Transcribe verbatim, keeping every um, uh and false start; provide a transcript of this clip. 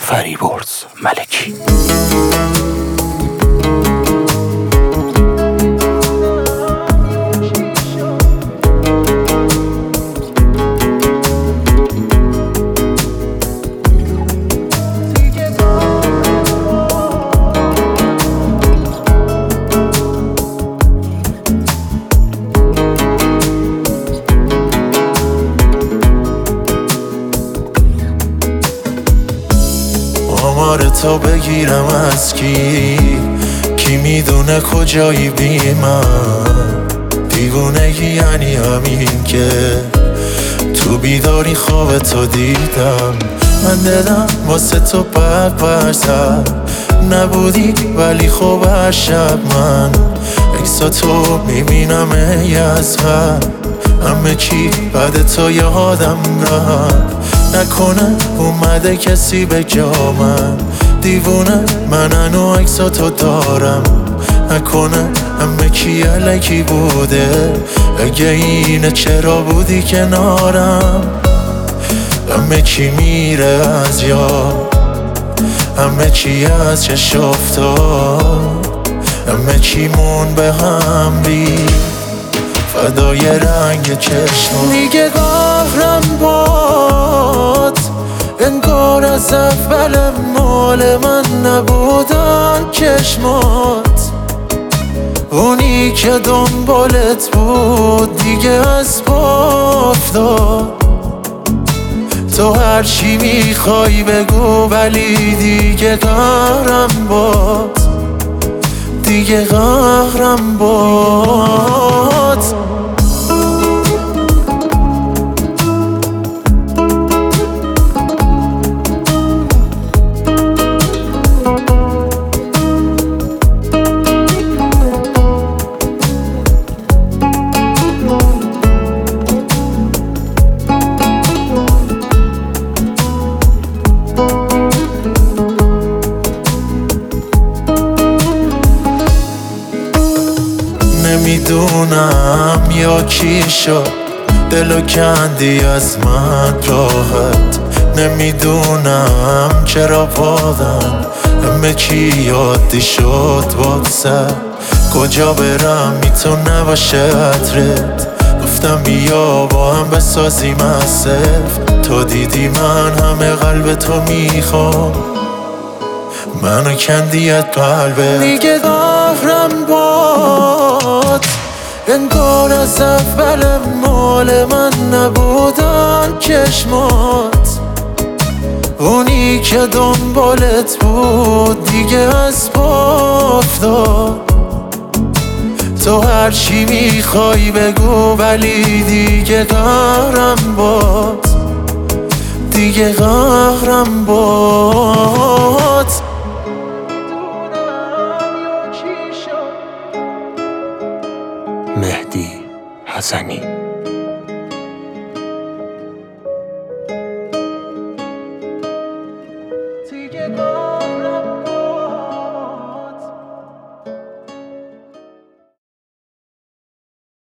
فریبرز ملکی. آمار تو بگیرم از کی؟ کی میدونه کجایی بی من؟ دیوونگی یعنی همین که تو بیداری خواب تو دیدم. من دلم واسه تو پر پر زد، نبودی ولی خوب هر شب من عکسا تو میبینم ای از غم. همه چی بعد تو یادم رفت، نکنه اومده کسی به جا من. دیوونه من هنو عکسا تو دارم، نکنه همه چی الکی بوده. اگه اینه چرا بودی کنارم؟ همه چی میره از یاد، همه چی از چش افتاد، همه چی مون به هم بی فدای رنگ چشم. دیگه قهرم باد، انگار از اول مال من نبودن چشمات. اونی که دنبالت بود دیگه از پا افتاد. تو هر چی میخوای بگو ولی دیگه قهرم باد، دیگه قهرم باد. نمیدونم یا چی شد دلو کندی از من راحت. نمیدونم چرا بادم همه چی یادی شد واسه. کجا برم میتون نباشه عطرت، گفتم بیا با هم بسازیم از صفر. تو دیدی من همه قلب تو میخوام، منو کندیت قلبه. دیگه قهرم باد، انگار از اول مال من نبودن چشمات. اونی که دنبالت بود دیگه از پا افتاد. تو هر چی میخوای بگو ولی دیگه قهرم باد، دیگه قهرم باد. مهدی حسنی.